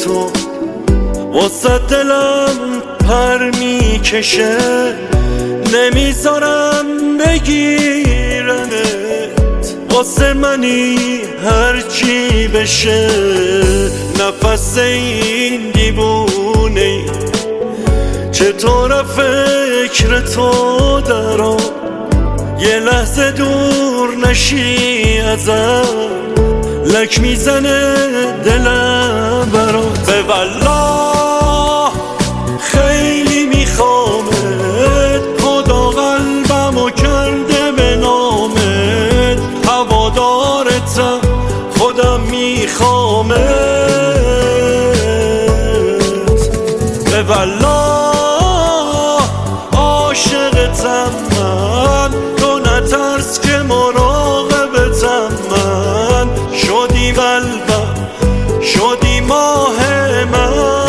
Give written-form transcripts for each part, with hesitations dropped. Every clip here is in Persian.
تو واسه دلم پر میکشه، نمیذارم بگیرنت، واسه منی هرچی بشه. نفس این دیوونه چطور فکر تو درام، یه لحظه دور نشی ازم، لک میزنه دلم برات. به والله خیلی میخوامت، خدا قلبمو کرده به نامت، هوادارتم خودم میخوامت. به والله عاشقتم من، تو نترس که مراقبتم من، شدی قلبم شدی ماه من.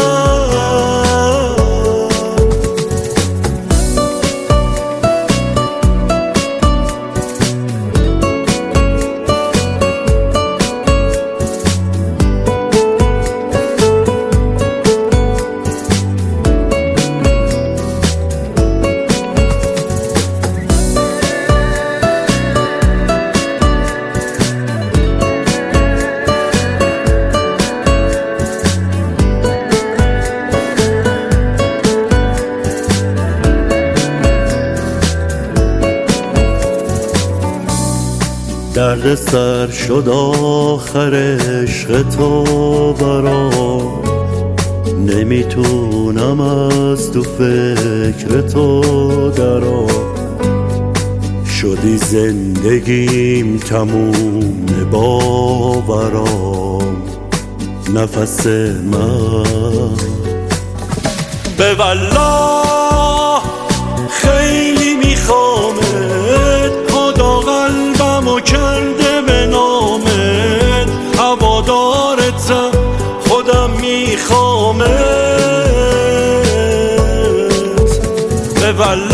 درد سر شد آخر عشق تو برام، نمیتونم از تو فکر تو درام. شدی زندگیم تموم باورام، نفس من. به والله خیلی میخوامت، خدا قلبمو کرده به نامت، هوادارتم خودم میخوامت. به والله